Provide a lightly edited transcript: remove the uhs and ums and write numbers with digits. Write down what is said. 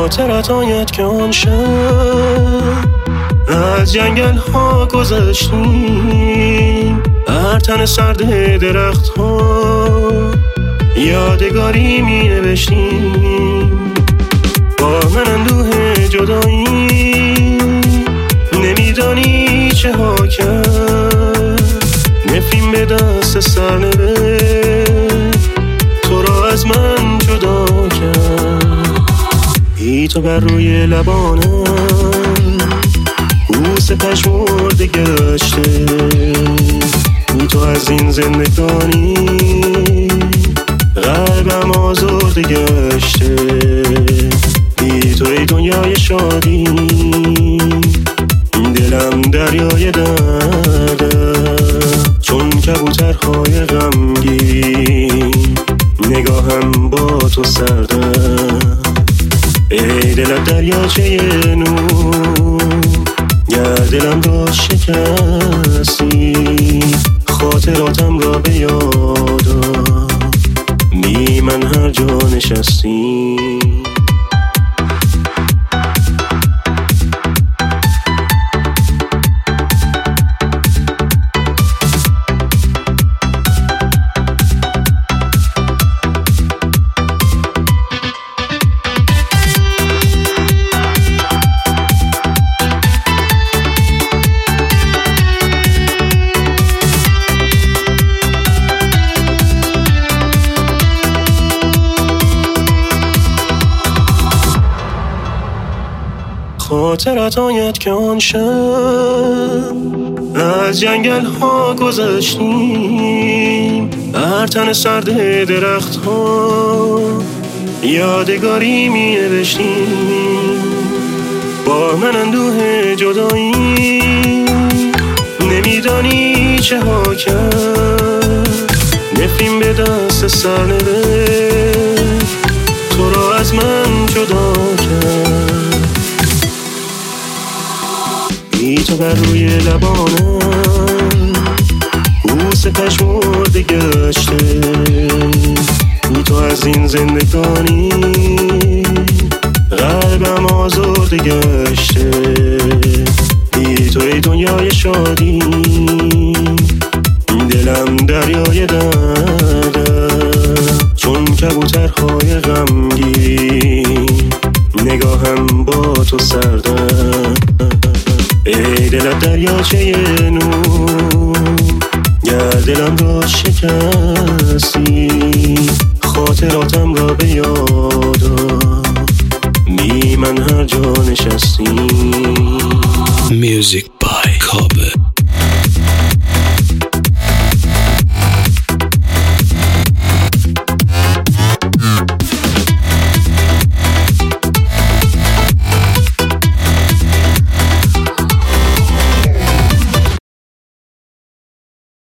خاطرتایت که آن شب از جنگل ها گذشتیم، بر تن سرد درخت ها یادگاری می نوشتیم. با من اندوه جدایی نمیدانی چه ها کرد، نفرین به دست سرنوشت تو را از من جدا کرد. بی تو بر روی لبانم بوسه پژمرده گشته، بی تو از این زندگانی قلبم آزرده گشته. بی تو ای دنیای شادی دلم دریای درده، چون کبوترهای غمگین نگاهم با تو سرده. ای دلت دریاچه نور، گر دلم را شکستی خاطراتم را به یادم بی من هر جا نشستی. خاطرتایت که آن شب از جنگل ها گذشتیم، بر تن سرد درخت ها یادگاری می نوشتیم. با من اندوه جدایی نمیدانی چه ها کرد، نفرین به دست سرنوشت تو را از من جدا کرد. بی تو بر روی لبانم بوسه پژمرده گشته، بی تو از این زندگانی قلبم آزرده گشته. بی تو ای دنیای شادی دلم دریای درده، چون کبوترهای غمگین نگاهم با تو سرده. ای دلت دریاچه نور، گر دلم را شکستی خاطراتم را به یادم بی من هر جا نشستی. Music by Kobe.